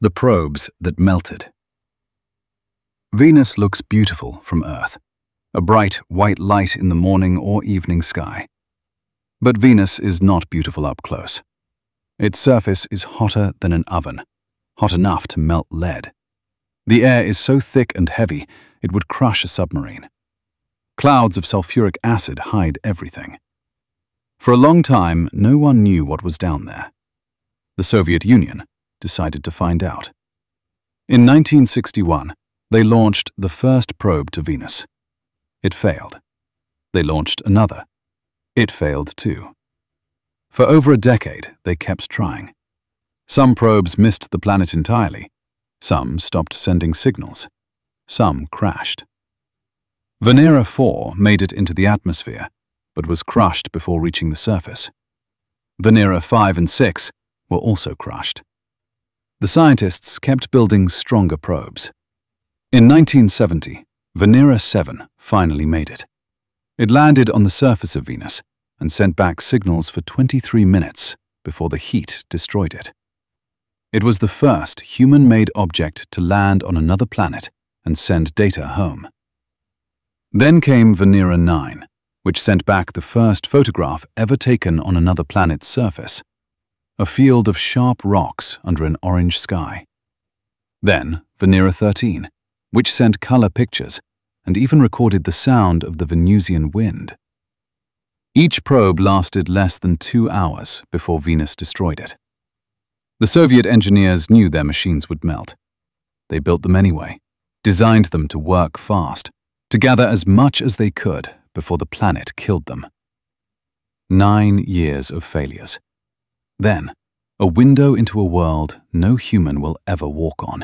The probes that melted. Venus looks beautiful from Earth, a bright white light in the morning or evening sky. But Venus is not beautiful up close. Its surface is hotter than an oven, hot enough to melt lead. The air is so thick and heavy it would crush a submarine. Clouds of sulfuric acid hide everything. For a long time, no one knew what was down there. The Soviet Union decided to find out. In 1961, they launched the first probe to Venus. It failed. They launched another. It failed too. For over a decade, they kept trying. Some probes missed the planet entirely. Some stopped sending signals. Some crashed. Venera 4 made it into the atmosphere, but was crushed before reaching the surface. Venera 5 and 6 were also crushed. The scientists kept building stronger probes. In 1970, Venera 7 finally made it. It landed on the surface of Venus and sent back signals for 23 minutes before the heat destroyed it. It was the first human-made object to land on another planet and send data home. Then came Venera 9, which sent back the first photograph ever taken on another planet's surface, a field of sharp rocks under an orange sky. Then Venera 13, which sent color pictures and even recorded the sound of the Venusian wind. Each probe lasted less than 2 hours before Venus destroyed it. The Soviet engineers knew their machines would melt. They built them anyway, designed them to work fast, to gather as much as they could before the planet killed them. 9 years of failures. Then, a window into a world no human will ever walk on.